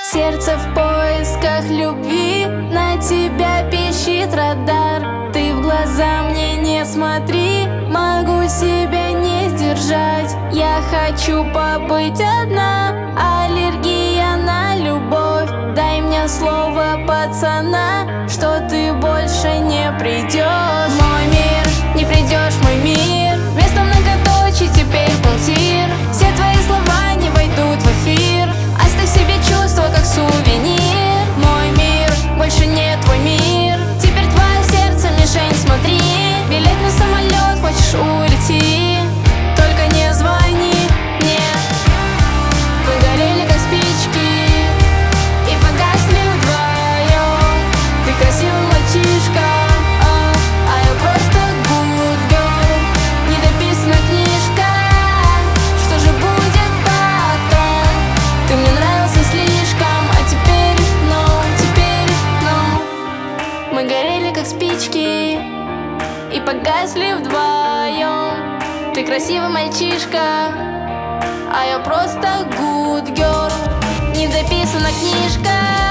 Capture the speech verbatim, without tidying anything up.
Сердце в поисках любви, на тебя пищит радар. Ты в глаза мне не смотри, могу себя не сдержать. Я хочу побыть одна, аллергия на любовь. Дай мне слово пацана, что ты больше не придешь. Мой мир, не придешь в мой мир. Вместо многоточий теперь пунктир. Все твои слова не войдут в эфир. Оставь себе чувства как сувенир. Мой мир, больше не твой мир. Теперь твое сердце мишень, смотри. Билет на самолет, хочешь улети, только не звони мне. Мы горели как спички и погасли вдвоем. Ты красивый мальчишка, а, а я просто good girl. Недописана книжка, что же будет потом? Ты мне нравился слишком, а теперь no, теперь no. Мы горели как спички и погасли вдвоем. Ты красивый мальчишка, а я просто good girl. Недописана книжка.